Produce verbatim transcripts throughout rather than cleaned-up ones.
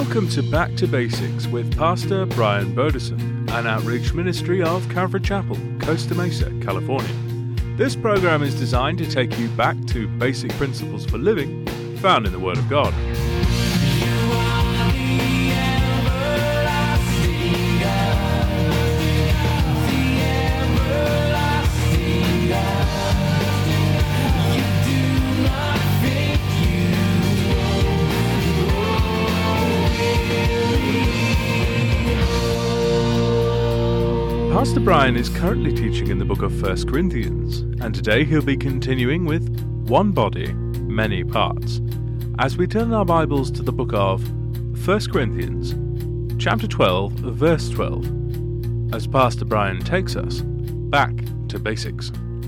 Welcome to Back to Basics with Pastor Brian Bodison, an outreach ministry of Calvary Chapel, Costa Mesa, California. This program is designed to take you back to basic principles for living found in the Word of God. Pastor Brian is currently teaching in the book of First Corinthians, and today he'll be continuing with One Body, Many Parts, as we turn our Bibles to the book of First Corinthians, chapter twelve, verse twelve, as Pastor Brian takes us back to basics.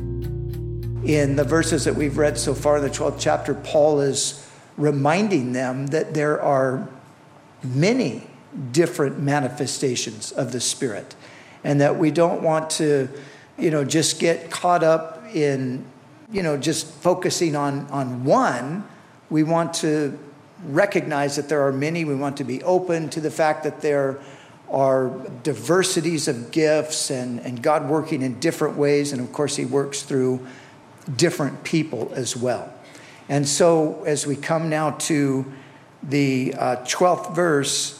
In the verses that we've read so far in the twelfth chapter, Paul is reminding them that there are many different manifestations of the Spirit. And that we don't want to, you know, just get caught up in, you know, just focusing on, on one. We want to recognize that there are many. We want to be open to the fact that there are diversities of gifts and, and God working in different ways. And of course, he works through different people as well. And so as we come now to the uh, twelfth verse,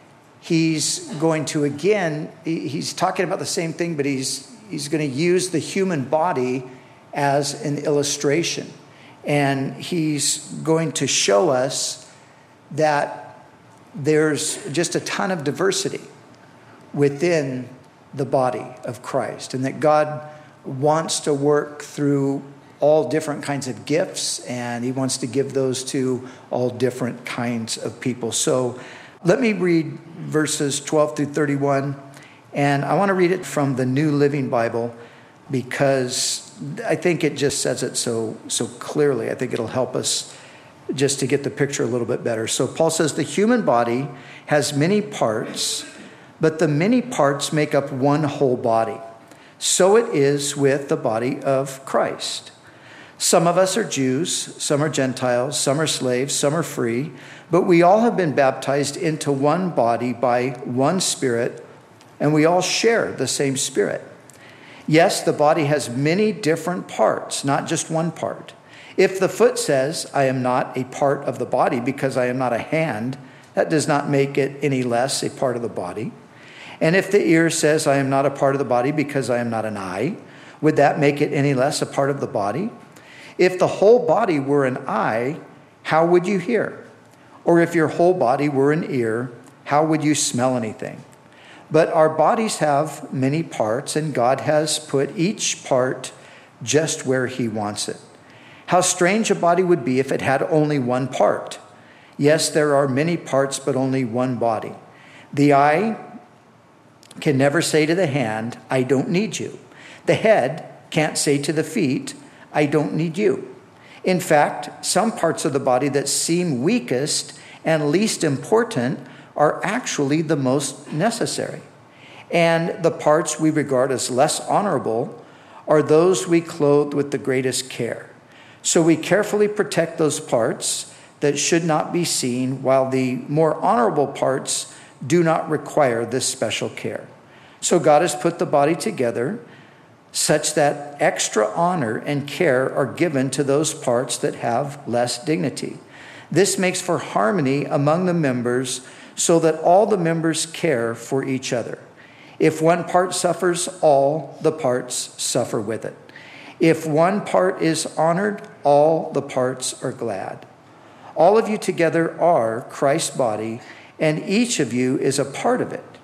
he's going to, again, he's talking about the same thing, but he's he's going to use the human body as an illustration. And he's going to show us that there's just a ton of diversity within the body of Christ, and that God wants to work through all different kinds of gifts, and he wants to give those to all different kinds of people. So let me read verses twelve through thirty-one, and I want to read it from the New Living Bible because I think it just says it so so clearly. I think it'll help us just to get the picture a little bit better. So Paul says, the human body has many parts, but the many parts make up one whole body. So it is with the body of Christ. Some of us are Jews, some are Gentiles, some are slaves, some are free, but we all have been baptized into one body by one Spirit, and we all share the same Spirit. Yes, the body has many different parts, not just one part. If the foot says, I am not a part of the body because I am not a hand, that does not make it any less a part of the body. And if the ear says, I am not a part of the body because I am not an eye, would that make it any less a part of the body? If the whole body were an eye, how would you hear? Or if your whole body were an ear, how would you smell anything? But our bodies have many parts, and God has put each part just where he wants it. How strange a body would be if it had only one part. Yes, there are many parts, but only one body. The eye can never say to the hand, I don't need you. The head can't say to the feet, I don't need you. In fact, some parts of the body that seem weakest and least important are actually the most necessary. And the parts we regard as less honorable are those we clothe with the greatest care. So we carefully protect those parts that should not be seen, while the more honorable parts do not require this special care. So God has put the body together such that extra honor and care are given to those parts that have less dignity. This makes for harmony among the members so that all the members care for each other. If one part suffers, all the parts suffer with it. If one part is honored, all the parts are glad. All of you together are Christ's body, and each of you is a part of it.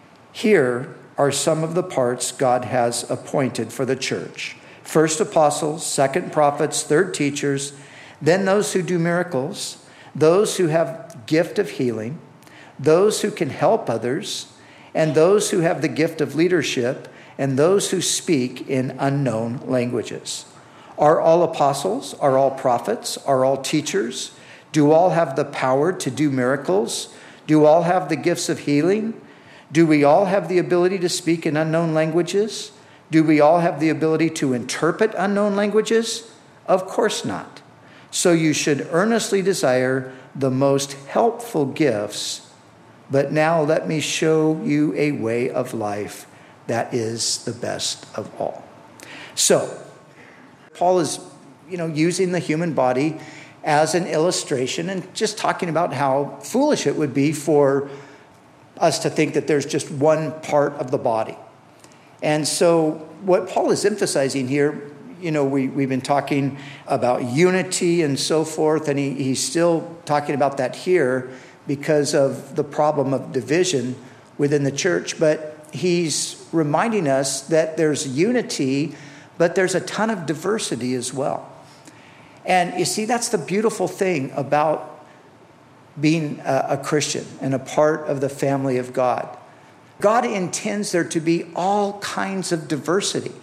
Here are some of the parts God has appointed for the church. First apostles, second prophets, third teachers, then those who do miracles, those who have gift of healing, those who can help others, and those who have the gift of leadership, and those who speak in unknown languages. Are all apostles? Are all prophets? Are all teachers? Do all have the power to do miracles? Do all have the gifts of healing? Do we all have the ability to speak in unknown languages? Do we all have the ability to interpret unknown languages? Of course not. So you should earnestly desire the most helpful gifts But now let me show you a way of life that is the best of all. So, Paul is, you know, using the human body as an illustration and just talking about how foolish it would be for us to think that there's just one part of the body. And so what Paul is emphasizing here, you know, we, we've been talking about unity and so forth, and he, he's still talking about that here because of the problem of division within the church. But he's reminding us that there's unity, but there's a ton of diversity as well. And you see, that's the beautiful thing about being a, a Christian and a part of the family of God. God intends there to be all kinds of diversity.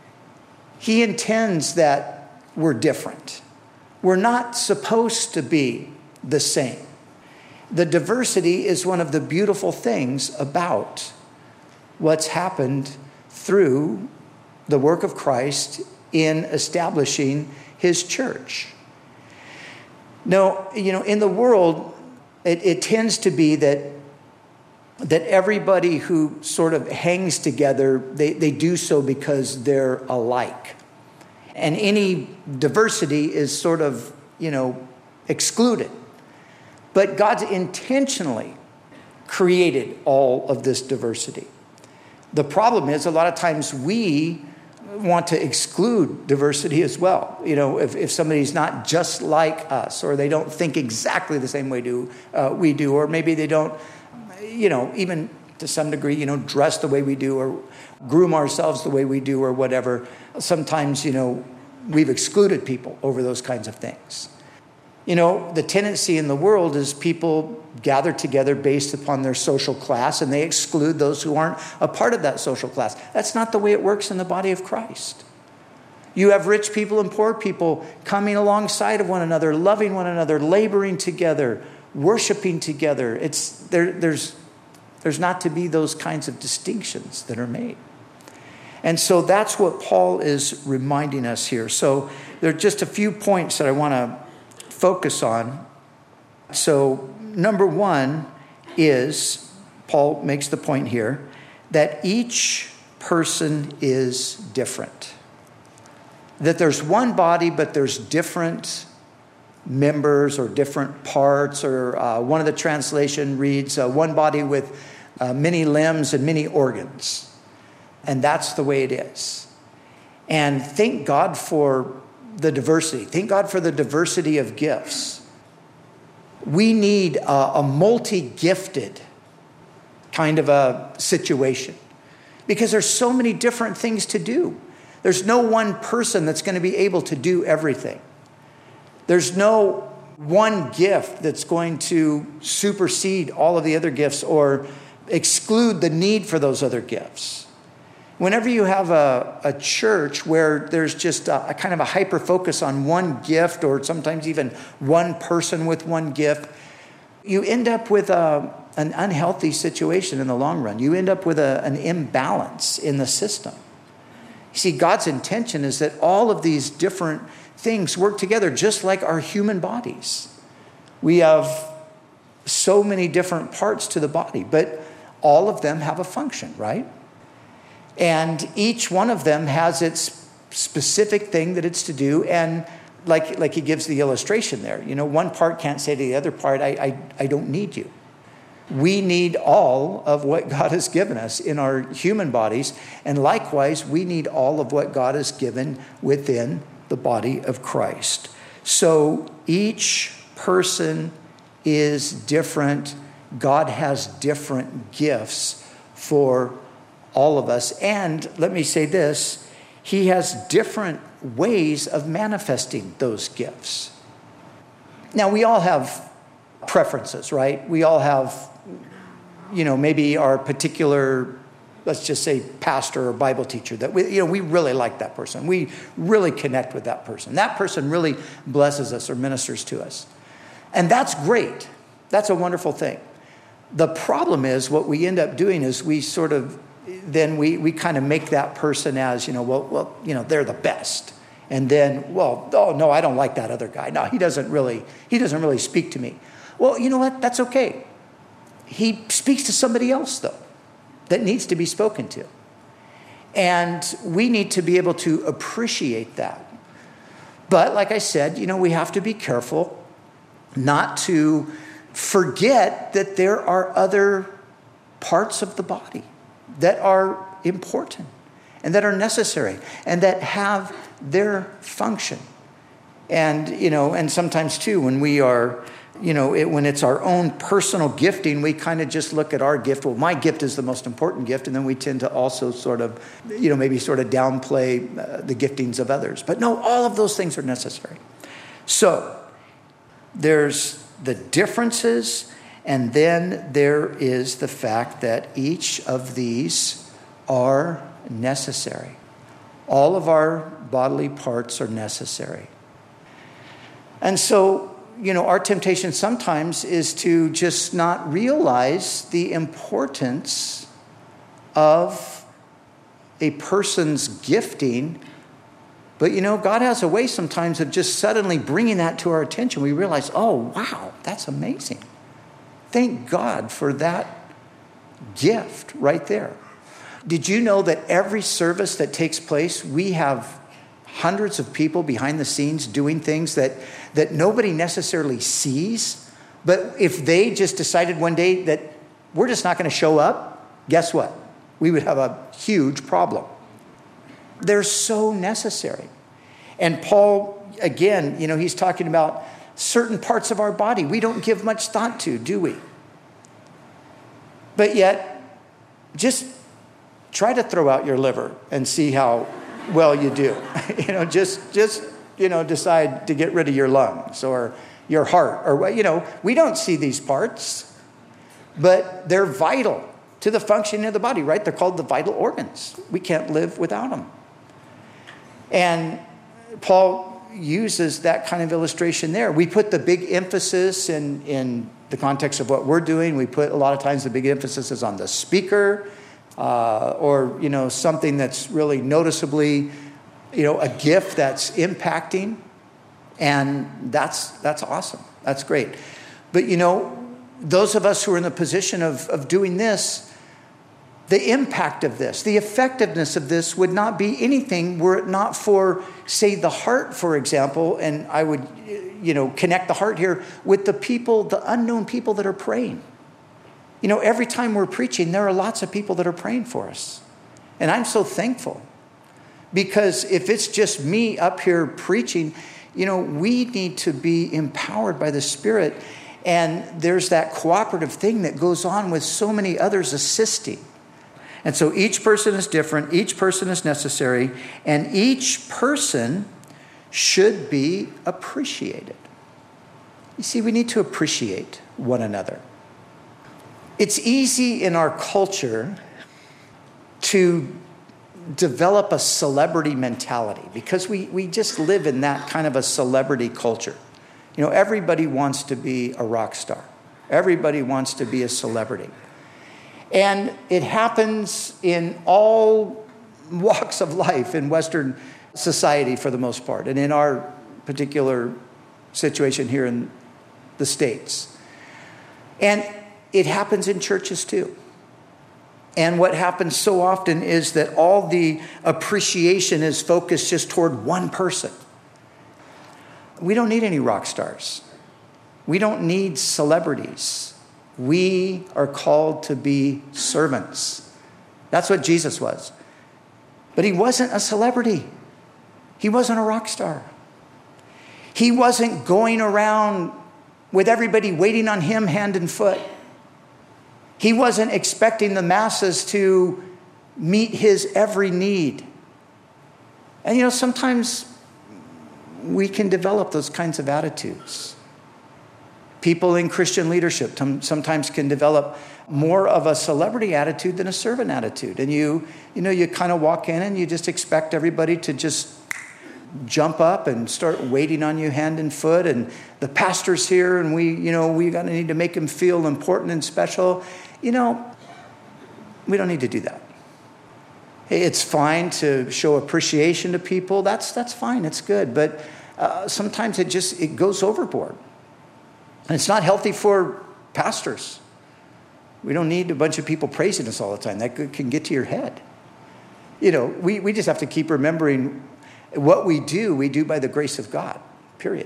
He intends that we're different. We're not supposed to be the same. The diversity is one of the beautiful things about what's happened through the work of Christ in establishing his church. Now, you know, in the world, it, it tends to be that that everybody who sort of hangs together, they, they do so because they're alike. And any diversity is sort of, you know, excluded. But God's intentionally created all of this diversity. The problem is a lot of times we want to exclude diversity as well. You know, if, if somebody's not just like us, or they don't think exactly the same way do uh, we do, or maybe they don't, you know, even to some degree, you know, dress the way we do, or groom ourselves the way we do, or whatever. Sometimes, you know, we've excluded people over those kinds of things. You know, the tendency in the world is people gather together based upon their social class, and they exclude those who aren't a part of that social class. That's not the way it works in the body of Christ. You have rich people and poor people coming alongside of one another, loving one another, laboring together, worshiping together. It's there, there's, there's not to be those kinds of distinctions that are made. And so that's what Paul is reminding us here. So there are just a few points that I want to focus on. So number one is, Paul makes the point here, that each person is different. That there's one body, but there's different members or different parts, or uh, one of the translation reads, uh, one body with uh, many limbs and many organs. And that's the way it is. And thank God for the diversity. Thank God for the diversity of gifts. We need a, a multi-gifted kind of a situation because there's so many different things to do. There's no one person that's going to be able to do everything. There's no one gift that's going to supersede all of the other gifts or exclude the need for those other gifts. Whenever you have a, a church where there's just a, a kind of a hyper focus on one gift, or sometimes even one person with one gift, you end up with a, an unhealthy situation in the long run. You end up with a, an imbalance in the system. You see, God's intention is that all of these different things work together just like our human bodies. We have so many different parts to the body, but all of them have a function, right? And each one of them has its specific thing that it's to do. And like, like he gives the illustration there, you know, one part can't say to the other part, I, I, I don't need you. We need all of what God has given us in our human bodies. And likewise, we need all of what God has given within the body of Christ. So each person is different. God has different gifts for all of us. And let me say this, he has different ways of manifesting those gifts. Now, we all have preferences, right? We all have, you know, maybe our particular, let's just say, pastor or Bible teacher that we, you know, we really like that person. We really connect with that person. That person really blesses us or ministers to us. And that's great. That's a wonderful thing. The problem is what we end up doing is we sort of then we, we kind of make that person as, you know, well, well, you know, they're the best. And then, well, oh, no, I don't like that other guy. No, he doesn't really, he doesn't really speak to me. Well, you know what? That's okay. he speaks to somebody else, though, that needs to be spoken to. And we need to be able to appreciate that. But like I said, you know, we have to be careful not to forget that there are other parts of the body that are important and that are necessary and that have their function. And, you know, and sometimes too, when we are, you know, it, when it's our own personal gifting, we kind of just look at our gift. Well, my gift is the most important gift. And then we tend to also sort of, you know, maybe sort of downplay uh, the giftings of others. But no, all of those things are necessary. So there's the differences, and then there is the fact that each of these are necessary. All of our bodily parts are necessary. And so, you know, our temptation sometimes is to just not realize the importance of a person's gifting. But, you know, God has a way sometimes of just suddenly bringing that to our attention. We realize, oh, wow, that's amazing. Thank God for that gift right there. Did you know that every service that takes place, we have hundreds of people behind the scenes doing things that, that nobody necessarily sees? But if they just decided one day that we're just not going to show up, guess what? We would have a huge problem. They're so necessary. And Paul, again, you know, he's talking about certain parts of our body we don't give much thought to, do we? But yet, just try to throw out your liver and see how well you do. you know, just, just, you know, decide to get rid of your lungs or your heart or, you know, we don't see these parts, but they're vital to the functioning of the body, right? They're called the vital organs. We can't live without them. And Paul uses that kind of illustration there. We put the big emphasis in, in the context of what we're doing. We put a lot of times the big emphasis is on the speaker uh, or, you know, something that's really noticeably, you know, a gift that's impacting. And that's that's awesome. That's great. But, you know, those of us who are in the position of, of doing this, the impact of this, the effectiveness of this would not be anything were it not for, say, the heart, for example, and I would, you know, connect the heart here with the people, the unknown people that are praying. You know, every time we're preaching, there are lots of people that are praying for us. And I'm so thankful. Because if it's just me up here preaching, you know, we need to be empowered by the Spirit. And there's that cooperative thing that goes on with so many others assisting. And so each person is different, each person is necessary, and each person should be appreciated. You see, we need to appreciate one another. It's easy in our culture to develop a celebrity mentality because we, we just live in that kind of a celebrity culture. You know, everybody wants to be a rock star. Everybody wants to be a celebrity. And it happens in all walks of life in Western society for the most part, and in our particular situation here in the States. And it happens in churches too. And what happens so often is that all the appreciation is focused just toward one person. We don't need any rock stars. We don't need celebrities. We are called to be servants. That's what Jesus was. But he wasn't a celebrity. He wasn't a rock star. He wasn't going around with everybody waiting on him hand and foot. He wasn't expecting the masses to meet his every need. And you know, sometimes we can develop those kinds of attitudes. People in Christian leadership sometimes can develop more of a celebrity attitude than a servant attitude. And you, you know, you kind of walk in and you just expect everybody to just jump up and start waiting on you hand and foot. And the pastor's here and we, you know, we gotta need to make him feel important and special. You know, we don't need to do that. It's fine to show appreciation to people. That's, that's fine. It's good. But uh, sometimes it just, it goes overboard. And it's not healthy for pastors. We don't need a bunch of people praising us all the time. That can get to your head. You know, we, we just have to keep remembering what we do, we do by the grace of God, period.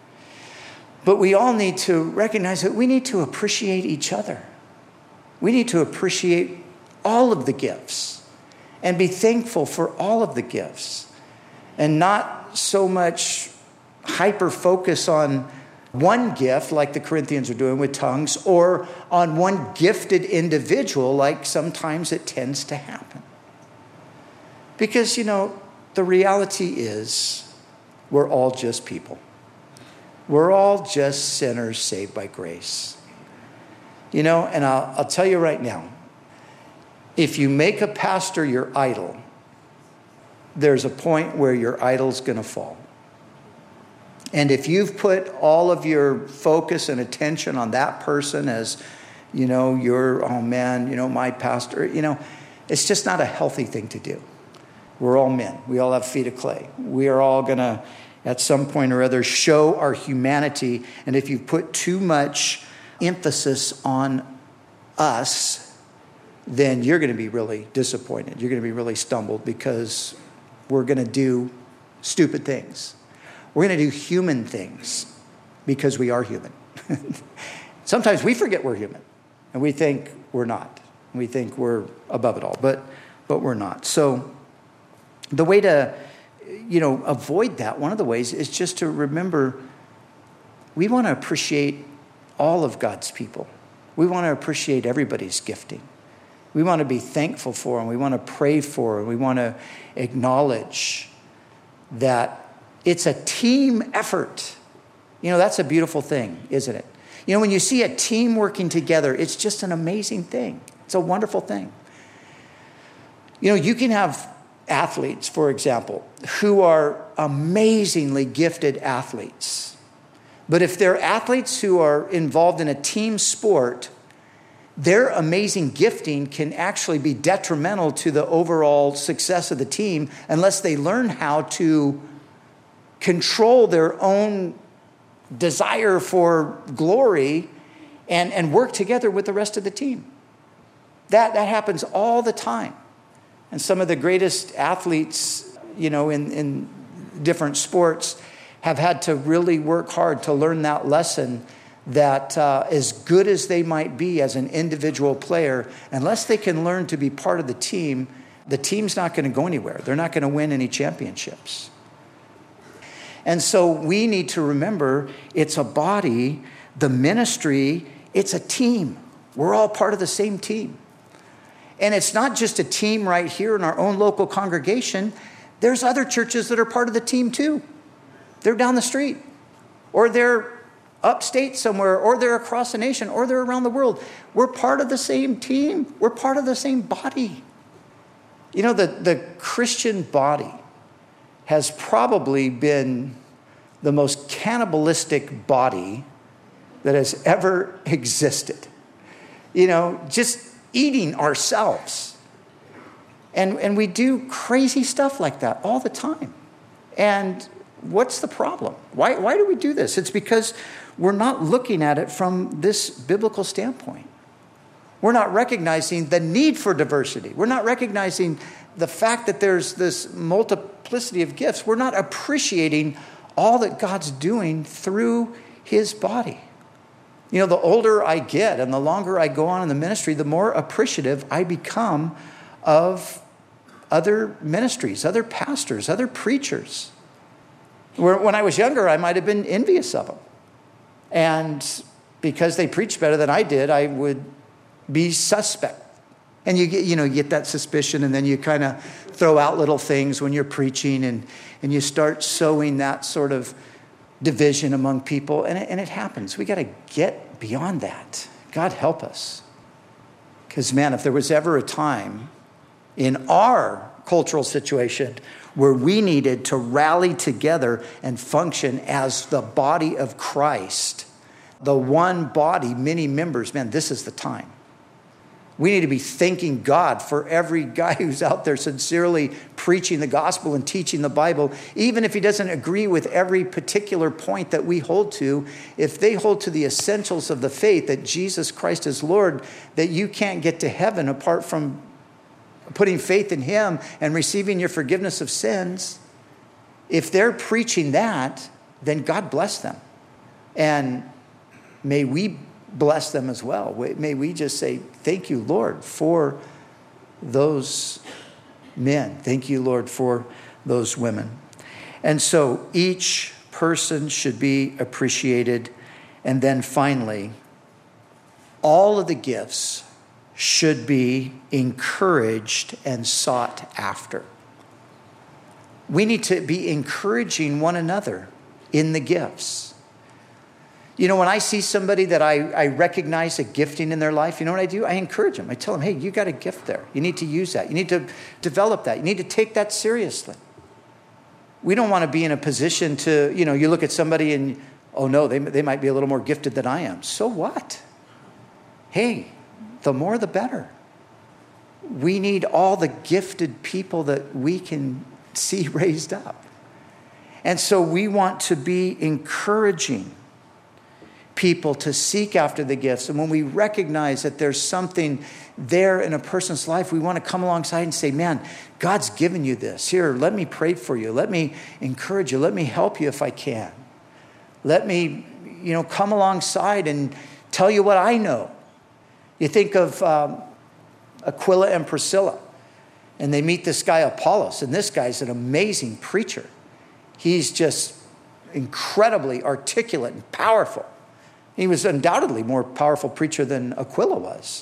But we all need to recognize that we need to appreciate each other. We need to appreciate all of the gifts and be thankful for all of the gifts and not so much hyper focus on one gift like the Corinthians are doing with tongues or on one gifted individual like sometimes it tends to happen. Because, you know, the reality is we're all just people. We're all just sinners saved by grace. You know, and I'll, I'll tell you right now, if you make a pastor your idol, there's a point where your idol's going to fall. And if you've put all of your focus and attention on that person as, you know, you're, oh man, you know, my pastor, you know, it's just not a healthy thing to do. We're all men. We all have feet of clay. We are all going to, at some point or other, show our humanity. And if you put too much emphasis on us, then you're going to be really disappointed. You're going to be really stumbled because we're going to do stupid things. We're going to do human things because we are human. Sometimes we forget we're human and we think we're not. We think we're above it all, but but we're not. So the way to, you know, avoid that, one of the ways is just to remember we want to appreciate all of God's people. We want to appreciate everybody's gifting. We want to be thankful for them. We want to pray for them. We want to acknowledge that it's a team effort. You know, that's a beautiful thing, isn't it? You know, when you see a team working together, it's just an amazing thing. It's a wonderful thing. You know, you can have athletes, for example, who are amazingly gifted athletes. But if they're athletes who are involved in a team sport, their amazing gifting can actually be detrimental to the overall success of the team unless they learn how to control their own desire for glory and, and work together with the rest of the team. That, that happens all the time. And some of the greatest athletes, you know, in, in different sports have had to really work hard to learn that lesson that uh, as good as they might be as an individual player, unless they can learn to be part of the team, the team's not going to go anywhere. They're not going to win any championships. And so we need to remember it's a body, the ministry, it's a team. We're all part of the same team. And it's not just a team right here in our own local congregation. There's other churches that are part of the team too. They're down the street, or they're upstate somewhere, or they're across the nation, or they're around the world. We're part of the same team. We're part of the same body. You know, the, the Christian body has probably been the most cannibalistic body that has ever existed. You know, just eating ourselves. And, and we do crazy stuff like that all the time. And what's the problem? Why, why do we do this? It's because we're not looking at it from this biblical standpoint. We're not recognizing the need for diversity. We're not recognizing the fact that there's this multiplicity of gifts. We're not appreciating all that God's doing through his body. You know, the older I get and the longer I go on in the ministry, the more appreciative I become of other ministries, other pastors, other preachers. When I was younger, I might have been envious of them. And because they preached better than I did, I would be suspect. And you get, you know, you get that suspicion, and then you kind of throw out little things when you're preaching, and, and you start sowing that sort of division among people, and it, and it happens. We got to get beyond that. God help us. Because, man, if there was ever a time in our cultural situation where we needed to rally together and function as the body of Christ, the one body, many members, man, this is the time. We need to be thanking God for every guy who's out there sincerely preaching the gospel and teaching the Bible, even if he doesn't agree with every particular point that we hold to. If they hold to the essentials of the faith, that Jesus Christ is Lord, that you can't get to heaven apart from putting faith in him and receiving your forgiveness of sins, if they're preaching that, then God bless them. And may we bless them as well. May we just say, thank you, Lord, for those men. Thank you, Lord, for those women. And so each person should be appreciated. And then finally, all of the gifts should be encouraged and sought after. We need to be encouraging one another in the gifts. You know, when I see somebody that I, I recognize a gifting in their life, you know what I do? I encourage them. I tell them, hey, you got a gift there. You need to use that. You need to develop that. You need to take that seriously. We don't want to be in a position to, you know, you look at somebody and, oh no, they, they might be a little more gifted than I am. So what? Hey, the more the better. We need all the gifted people that we can see raised up. And so we want to be encouraging people to seek after the gifts. And when we recognize that there's something there in a person's life, we want to come alongside and say, man, God's given you this. Here, let me pray for you. Let me encourage you. Let me help you if I can. Let me, you know, come alongside and tell you what I know. You think of um, Aquila and Priscilla, and they meet this guy Apollos, and this guy's an amazing preacher. He's just incredibly articulate and powerful. He was undoubtedly more powerful preacher than Aquila was.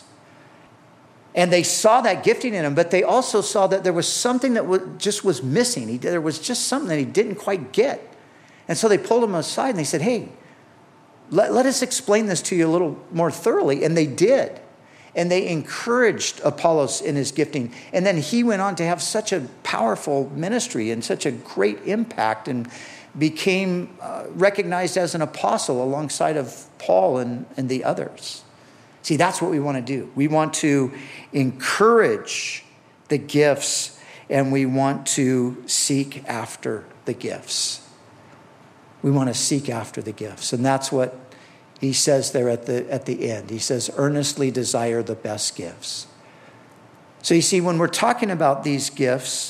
And they saw that gifting in him, but they also saw that there was something that was, just was missing. He, there was just something that he didn't quite get. And so they pulled him aside and they said, hey, let, let us explain this to you a little more thoroughly. And they did. And they encouraged Apollos in his gifting. And then he went on to have such a powerful ministry and such a great impact, and became uh, recognized as an apostle alongside of Paul and, and the others. See, that's what we want to do. We want to encourage the gifts, and we want to seek after the gifts. We want to seek after the gifts. And that's what he says there at the, at the end. He says, earnestly desire the best gifts. So you see, when we're talking about these gifts,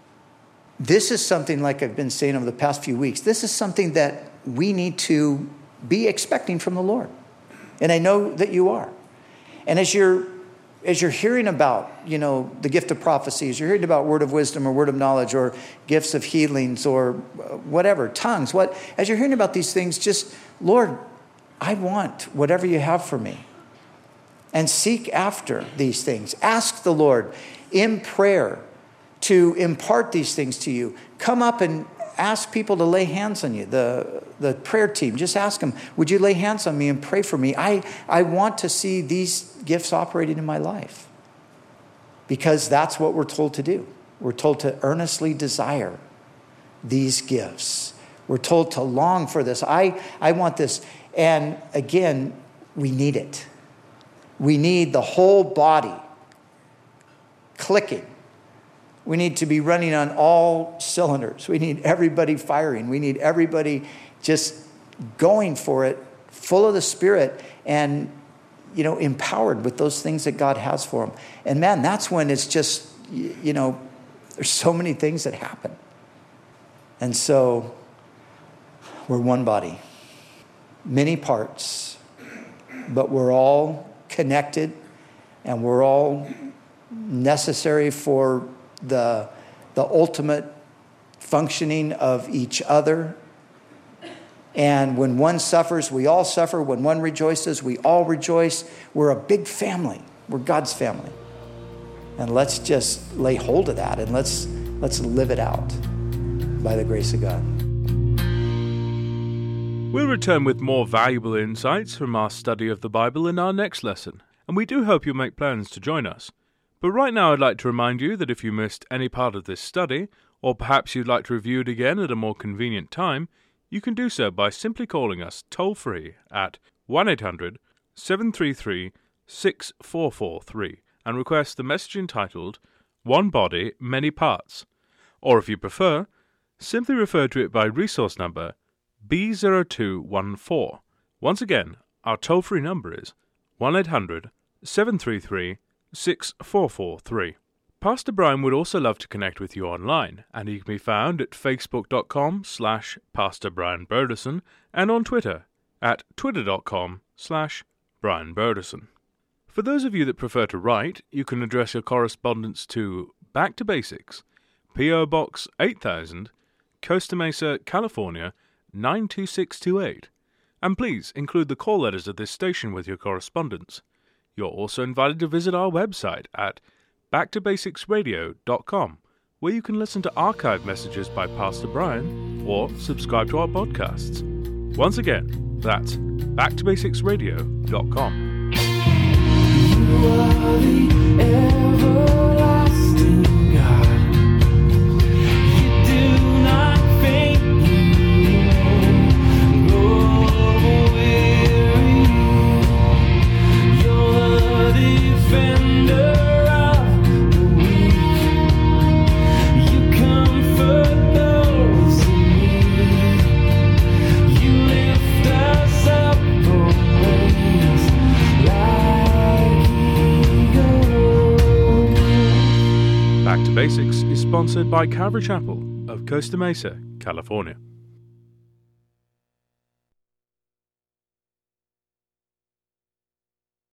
this is something, like I've been saying over the past few weeks, this is something that we need to be expecting from the Lord. And I know that you are. And as you're as you're hearing about, you know, the gift of prophecy, as you're hearing about word of wisdom or word of knowledge or gifts of healings or whatever, tongues, what as you're hearing about these things, just, Lord, I want whatever you have for me. And seek after these things. Ask the Lord in prayer to impart these things to you. Come up and ask people to lay hands on you. The, the prayer team, just ask them, would you lay hands on me and pray for me? I, I want to see these gifts operating in my life. Because that's what we're told to do. We're told to earnestly desire these gifts. We're told to long for this. I, I want this. And again, we need it. We need the whole body clicking. We need to be running on all cylinders. We need everybody firing. We need everybody just going for it, full of the Spirit and, you know, empowered with those things that God has for them. And man, that's when it's just, you know, there's so many things that happen. And so we're one body, many parts, but we're all connected and we're all necessary for the, the ultimate functioning of each other. And when one suffers, we all suffer. When one rejoices, we all rejoice. We're a big family. We're God's family. And let's just lay hold of that and let's let's live it out by the grace of God. We'll return with more valuable insights from our study of the Bible in our next lesson, and we do hope you'll make plans to join us. But right now I'd like to remind you that if you missed any part of this study, or perhaps you'd like to review it again at a more convenient time, you can do so by simply calling us toll-free at one eight hundred seven three three six four four three, and request the message entitled One Body, Many Parts, or if you prefer, simply refer to it by resource number B zero two one four. Once again, our toll-free number is one eight hundred seven three three six four four three. Pastor Brian would also love to connect with you online, and he can be found at facebook.com slash Pastor Brian Berderson and on Twitter at twitter.com slash Brian Berderson. For those of you that prefer to write, you can address your correspondence to Back to Basics, P O Box eight thousand, Costa Mesa, California nine two six two eight, and please include the call letters of this station with your correspondence. You're also invited to visit our website at back to basics radio dot com, where you can listen to archived messages by Pastor Brian or subscribe to our podcasts. Once again, that's back to basics radio dot com. You are the everlasting God. You do not faint, you won't grow weary. You're the defender of the weak. You comfort those in need. You lift us up always like eagles. Back to Basics is sponsored by Calvary Chapel of Costa Mesa, California.